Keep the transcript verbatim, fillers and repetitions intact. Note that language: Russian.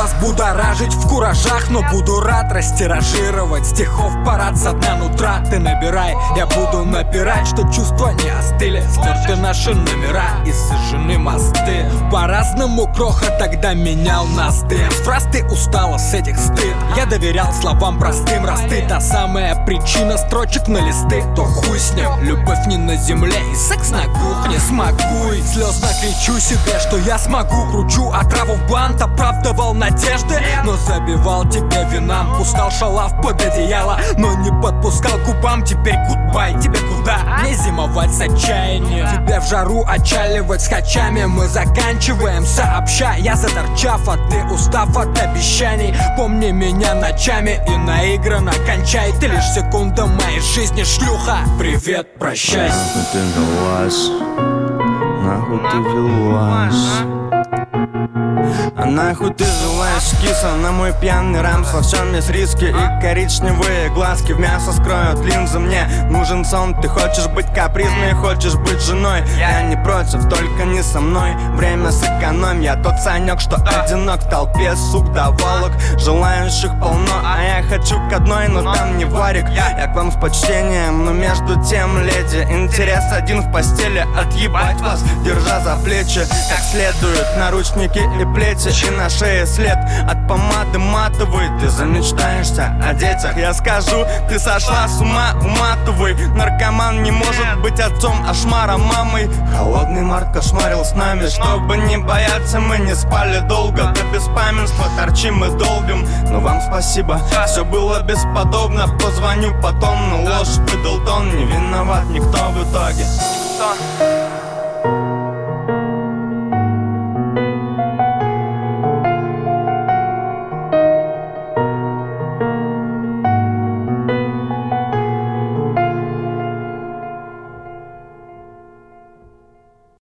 вас будоражить в куражах, но буду рад растиражировать стихов парад со дна нутра. Ты набирай, я буду напирать, что чувства не остыли. Стерты наши номера и сожжены мосты. По-разному кроха тогда менял нас дым. С фраз ты устала, с этих стыд. Я доверял словам простым, раз ты та самая причина строчек на листы. То хуй с ним, любовь не на земле и секс на кухне. Смогу и слезно кричу себе, что я смогу. Кручу отраву в бант, оправдывал надежды, но забивал тебе винам. Пускал шалав под одеяло, но не подпускал к губам. Теперь гудбай, тебе куда? Не зимовать с отчаянием, тебе в жару отчаливать с хачами. Мы заканчиваем сообща, я заторчав, а ты устав от обещаний. Помни меня ночами и наигранно кончай. Ты лишь секунда моей жизни, шлюха. Привет, прощай. Нахуй ты велась, нахуй ты велась. А нахуй ты желаешь киса на мой пьяный рамс? Во всем есть риски и коричневые глазки в мясо скроют линзы. Мне нужен сон, ты хочешь быть капризной, хочешь быть женой. Я не против, только не со мной. Время сэкономь, я тот Санек, что одинок в толпе, сук до волок. Желающих полно, а я хочу к одной, но там не варик. Я к вам с почтением, но между тем, леди, интерес один в постели. Отъебать вас, держа за плечи как следует. Наручники и плети, и на шее след от помады матовой. Ты замечтаешься о детях, я скажу, ты сошла с ума, уматывай. Наркоман не может быть отцом, а шмара мамой. Холодный март кошмарил с нами, чтобы не бояться, мы не спали долго. До беспамятства торчим и долбим, но вам спасибо, все было бесподобно. Позвоню потом, но ложь выдал тон. Не виноват никто в итоге. Никто.